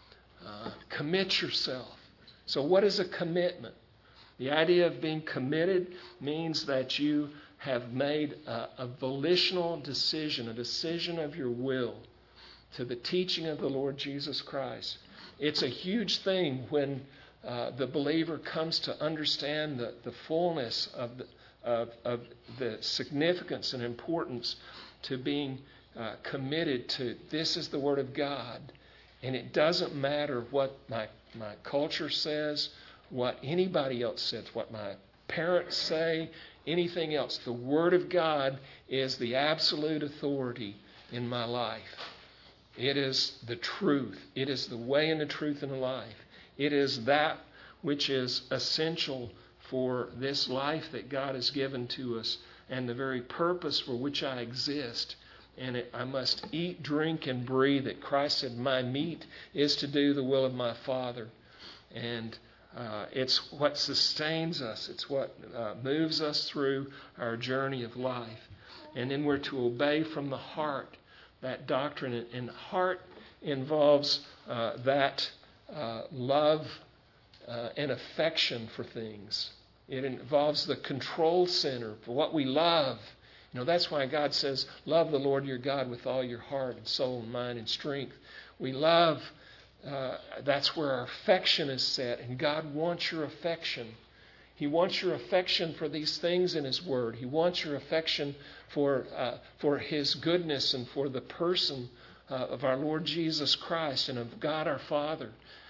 Commit yourself. So what is a commitment? The idea of being committed means that you have made a volitional decision, a decision of your will to the teaching of the Lord Jesus Christ. It's a huge thing when the believer comes to understand the fullness of the significance and importance to being committed to this is the Word of God. And it doesn't matter what my culture says, what anybody else says, what my parents say, anything else. The Word of God is the absolute authority in my life. It is the truth. It is the way and the truth and the life. It is that which is essential for this life that God has given to us and the very purpose for which I exist. And I must eat, drink, and breathe it. Christ said, my meat is to do the will of my Father. And it's what sustains us. It's what moves us through our journey of life. And then we're to obey from the heart that doctrine. And heart involves that love and affection for things. It involves the control center for what we love. That's why God says, love the Lord your God with all your heart and soul and mind and strength. We love, that's where our affection is set. And God wants your affection. He wants your affection for these things in His Word. He wants your affection for His goodness and for the person of our Lord Jesus Christ and of God our Father.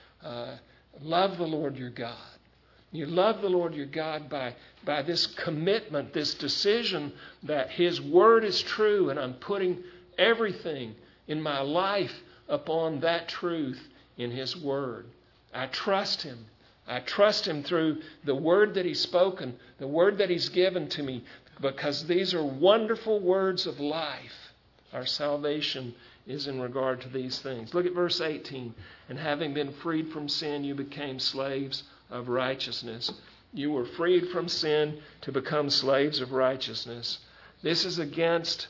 Love the Lord your God. You love the Lord your God by this commitment, this decision that His Word is true, and I'm putting everything in my life upon that truth in His Word. I trust Him. I trust Him through the Word that He's spoken, the Word that He's given to me, because these are wonderful words of life. Our salvation is in regard to these things. Look at verse 18. And having been freed from sin, you became slaves of righteousness. You were freed from sin to become slaves of righteousness. This is against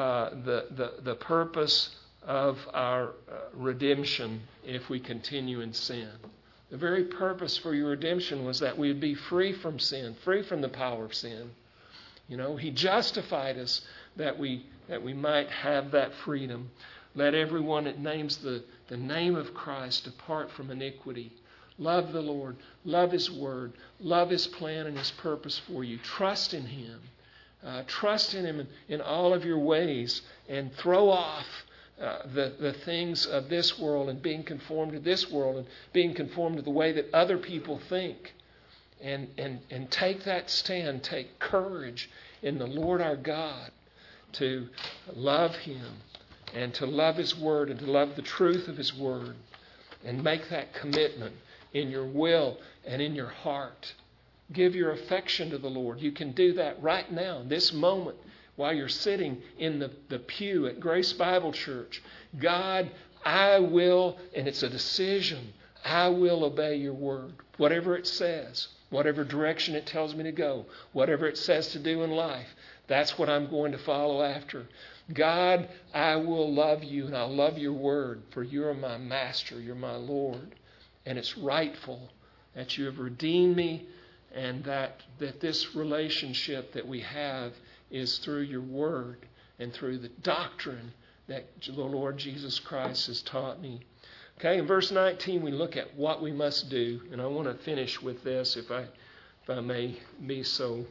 the purpose of our redemption if we continue in sin. The very purpose for your redemption was that we would be free from sin, free from the power of sin. He justified us that we might have that freedom. Let everyone that names the name of Christ depart from iniquity. Love the Lord. Love His Word. Love His plan and His purpose for you. Trust in Him. Trust in Him in all of your ways, and throw off the things of this world and being conformed to this world and being conformed to the way that other people think. And take that stand. Take courage in the Lord our God to love Him and to love His Word and to love the truth of His Word, and make that commitment in your will and in your heart. Give your affection to the Lord. You can do that right now, this moment, while you're sitting in the pew at Grace Bible Church. God, I will, and it's a decision, I will obey your word. Whatever it says, whatever direction it tells me to go, whatever it says to do in life, that's what I'm going to follow after. God, I will love you, and I'll love your word, for you're my master, you're my Lord. And it's rightful that you have redeemed me, and that this relationship that we have is through your word and through the doctrine that the Lord Jesus Christ has taught me. Okay, in verse 19 we look at what we must do, and I want to finish with this, if I may be so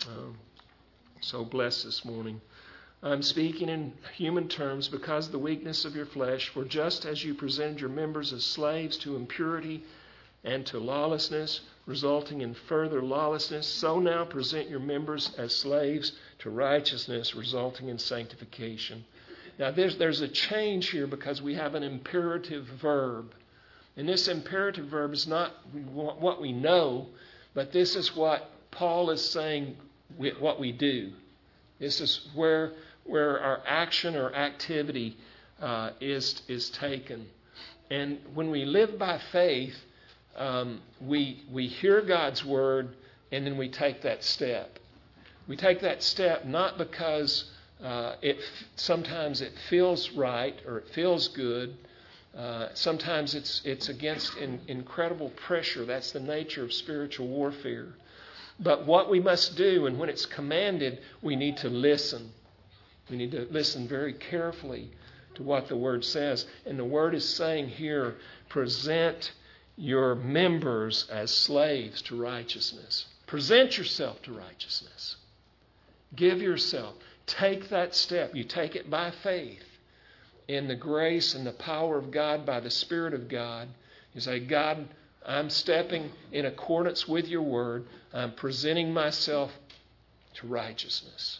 blessed this morning. I'm speaking in human terms because of the weakness of your flesh, for just as you presented your members as slaves to impurity and to lawlessness, resulting in further lawlessness. So now present your members as slaves to righteousness, resulting in sanctification. Now there's a change here because we have an imperative verb. And this imperative verb is not what we know, but this is what Paul is saying what we do. This is where our action or activity is taken. And when we live by faith, we hear God's word and then we take that step. We take that step not because sometimes it feels right or it feels good. Sometimes it's against incredible pressure. That's the nature of spiritual warfare. But what we must do, and when it's commanded, we need to listen. We need to listen very carefully to what the Word says. And the Word is saying here, present your members as slaves to righteousness. Present yourself to righteousness. Give yourself. Take that step. You take it by faith in the grace and the power of God by the Spirit of God. You say, God, I'm stepping in accordance with your word. I'm presenting myself to righteousness.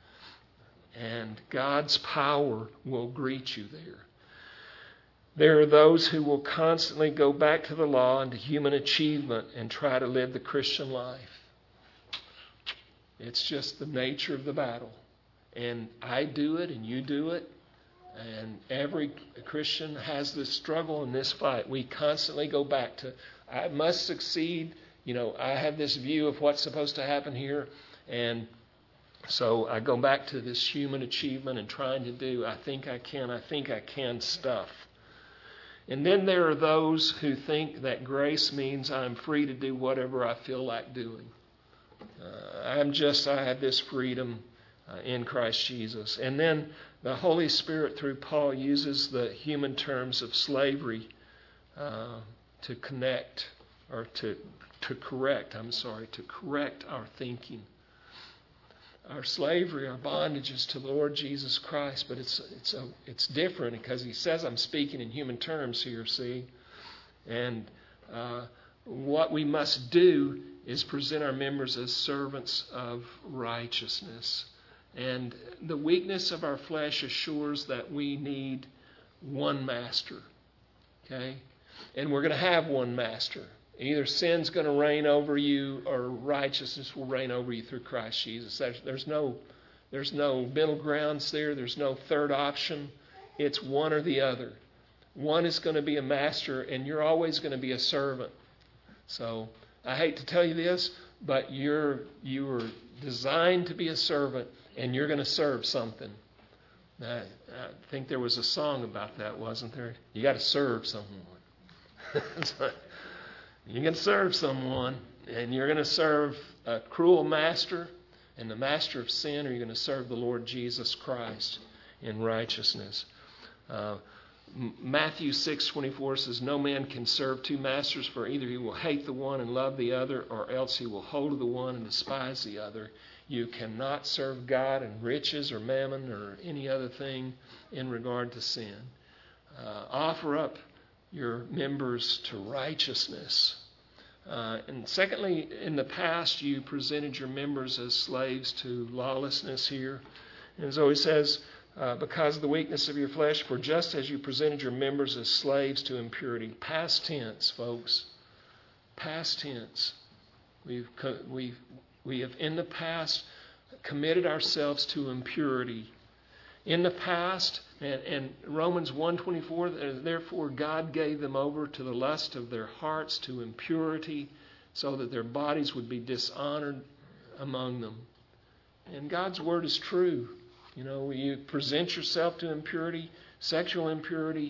And God's power will greet you there. There are those who will constantly go back to the law and to human achievement and try to live the Christian life. It's just the nature of the battle. And I do it and you do it. And every Christian has this struggle and this fight. We constantly go back to, I must succeed. I have this view of what's supposed to happen here. And so I go back to this human achievement and trying to do, I think I can stuff. And then there are those who think that grace means I'm free to do whatever I feel like doing. I have this freedom in Christ Jesus. And then the Holy Spirit, through Paul, uses the human terms of slavery to connect, or to correct our thinking. Our slavery, our bondage is to the Lord Jesus Christ, but it's different because he says I'm speaking in human terms here, see? And what we must do is present our members as servants of righteousness. And the weakness of our flesh assures that we need one master. Okay? And we're going to have one master. Either sin's going to reign over you or righteousness will reign over you through Christ Jesus. There's no middle grounds there. There's no third option. It's one or the other. One is going to be a master and you're always going to be a servant. So I hate to tell you this, but you were designed to be a servant and you're going to serve something. I think there was a song about that, wasn't there? You got to serve someone. You're going to serve someone, and you're going to serve a cruel master and the master of sin, or you're going to serve the Lord Jesus Christ in righteousness. Matthew 6:24 says, "No man can serve two masters, for either he will hate the one and love the other, or else he will hold to the one and despise the other. You cannot serve God and riches or mammon or any other thing in regard to sin." Offer up your members to righteousness. And secondly, in the past, you presented your members as slaves to lawlessness here. And so he says, because of the weakness of your flesh, for just as you presented your members as slaves to impurity. Past tense, folks. Past tense. We have in the past committed ourselves to impurity. In the past, and Romans 1:24, therefore God gave them over to the lust of their hearts, to impurity, so that their bodies would be dishonored among them. And God's word is true. You present yourself to impurity, sexual impurity,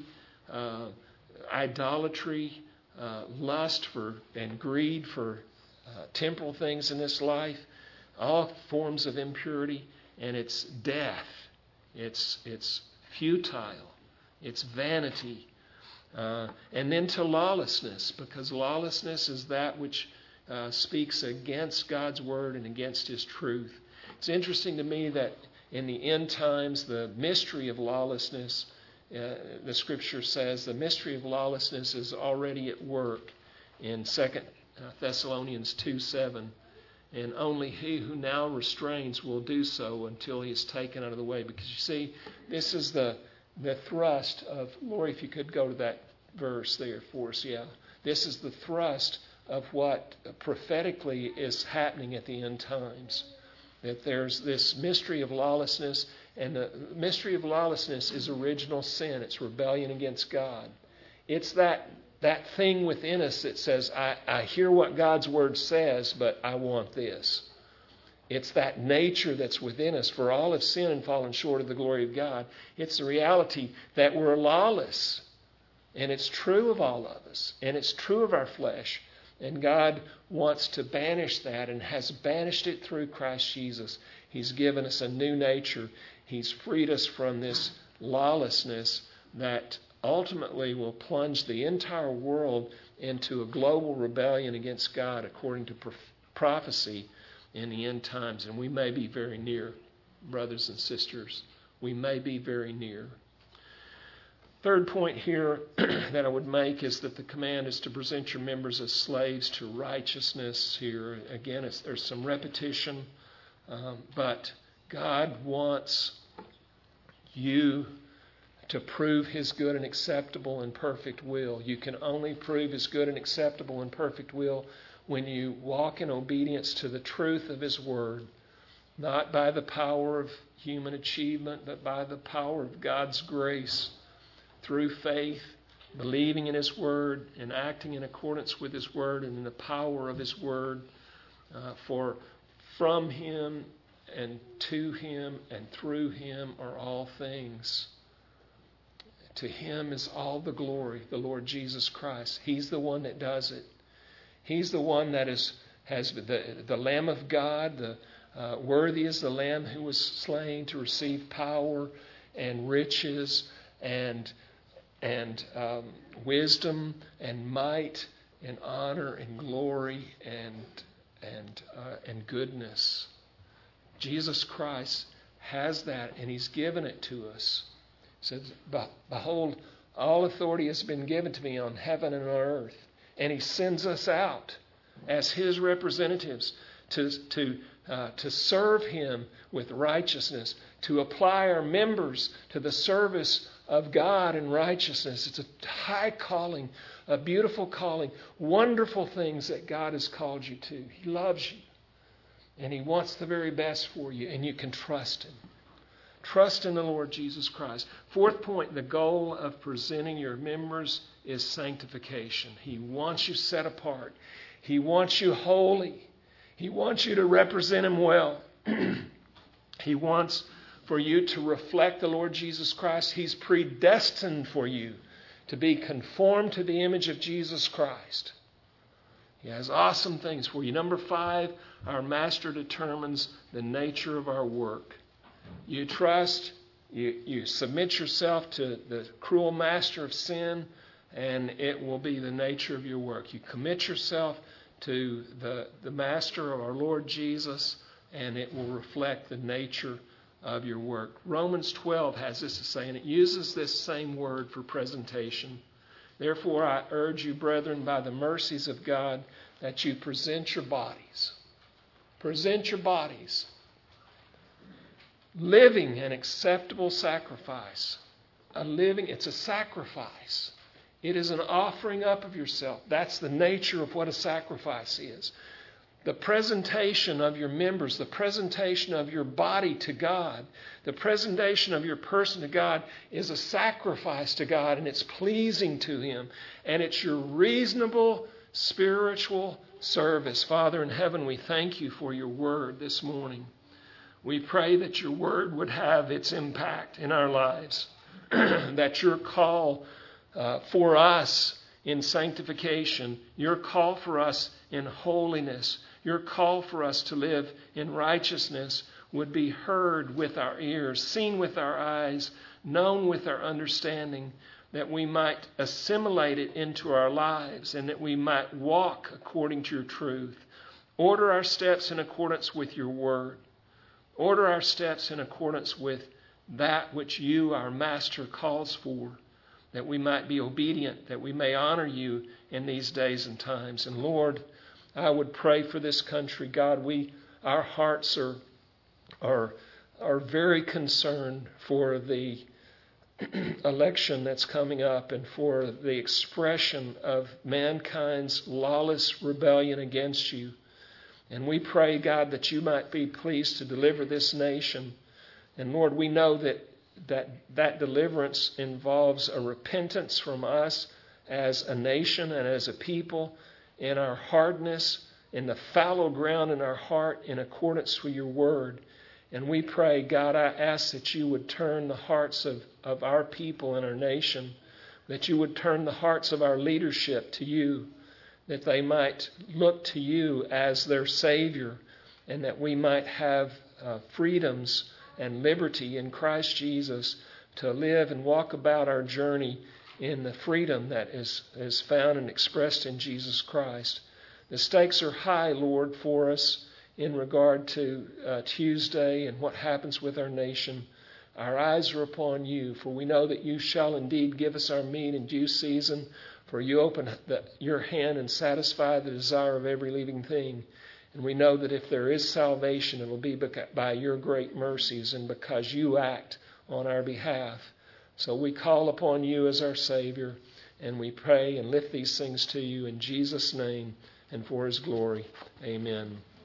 idolatry, lust for and greed for temporal things in this life, all forms of impurity, and it's death. It's futile. It's vanity. And then to lawlessness, because lawlessness is that which speaks against God's word and against His truth. It's interesting to me that in the end times, the mystery of lawlessness, the Scripture says, the mystery of lawlessness is already at work. in 2 Thessalonians 2:7. And only he who now restrains will do so until he is taken out of the way. Because you see, this is the thrust of, Lori, if you could go to that verse there for us, yeah. This is the thrust of what prophetically is happening at the end times. That there's this mystery of lawlessness, and the mystery of lawlessness is original sin. It's rebellion against God. It's that thing within us that says, I hear what God's Word says, but I want this. It's that nature that's within us. For all have sinned and fallen short of the glory of God. It's the reality that we're lawless. And it's true of all of us. And it's true of our flesh. And God wants to banish that and has banished it through Christ Jesus. He's given us a new nature. He's freed us from this lawlessness that ultimately will plunge the entire world into a global rebellion against God according to prophecy in the end times. And we may be very near, brothers and sisters. We may be very near. Third point here that I would make is that the command is to present your members as slaves to righteousness here. Again, there's some repetition, but God wants you to prove His good and acceptable and perfect will. You can only prove His good and acceptable and perfect will when you walk in obedience to the truth of His Word, not by the power of human achievement, but by the power of God's grace, through faith, believing in His Word and acting in accordance with His Word and in the power of His Word. For from Him and to Him and through Him are all things. To Him is all the glory, the Lord Jesus Christ. He's the one that does it. He's the one that has the Lamb of God. Worthy is the Lamb who was slain to receive power and riches and wisdom and might and honor and glory and goodness. Jesus Christ has that, and He's given it to us. He says, behold, all authority has been given to me on heaven and on earth. And He sends us out as His representatives to serve Him with righteousness, to apply our members to the service of God in righteousness. It's a high calling, a beautiful calling, wonderful things that God has called you to. He loves you, and He wants the very best for you, and you can trust Him. Trust in the Lord Jesus Christ. Fourth point, the goal of presenting your members is sanctification. He wants you set apart. He wants you holy. He wants you to represent Him well. He wants for you to reflect the Lord Jesus Christ. He's predestined for you to be conformed to the image of Jesus Christ. He has awesome things for you. Number 5, our Master determines the nature of our work. You trust, you submit yourself to the cruel master of sin, and it will be the nature of your work. You commit yourself to the master of our Lord Jesus, and it will reflect the nature of your work. Romans 12 has this to say, and it uses this same word for presentation. Therefore, I urge you, brethren, by the mercies of God, that you present your bodies. Present your bodies. Living an acceptable sacrifice. It's a sacrifice. It is an offering up of yourself. That's the nature of what a sacrifice is. The presentation of your members, the presentation of your body to God, the presentation of your person to God is a sacrifice to God, and it's pleasing to Him. And it's your reasonable spiritual service. Father in heaven, we thank You for Your word this morning. We pray that Your word would have its impact in our lives, that Your call for us in sanctification, Your call for us in holiness, Your call for us to live in righteousness would be heard with our ears, seen with our eyes, known with our understanding, that we might assimilate it into our lives and that we might walk according to Your truth. Order our steps in accordance with Your word. Order our steps in accordance with that which You, our Master, calls for, that we might be obedient, that we may honor You in these days and times. And Lord, I would pray for this country. God, our hearts are very concerned for the election that's coming up and for the expression of mankind's lawless rebellion against you. And we pray, God, that you might be pleased to deliver this nation. And Lord, we know that deliverance involves a repentance from us as a nation and as a people in our hardness, in the fallow ground in our heart, in accordance with your word. And we pray, God, I ask that you would turn the hearts of our people and our nation, that you would turn the hearts of our leadership to you, that they might look to you as their Savior, and that we might have freedoms and liberty in Christ Jesus to live and walk about our journey in the freedom that is found and expressed in Jesus Christ. The stakes are high, Lord, for us in regard to Tuesday and what happens with our nation. Our eyes are upon you, for we know that you shall indeed give us our meat in due season, for you open your hand and satisfy the desire of every living thing. And we know that if there is salvation, it will be by your great mercies and because you act on our behalf. So we call upon you as our Savior, and we pray and lift these things to you in Jesus' name and for his glory. Amen.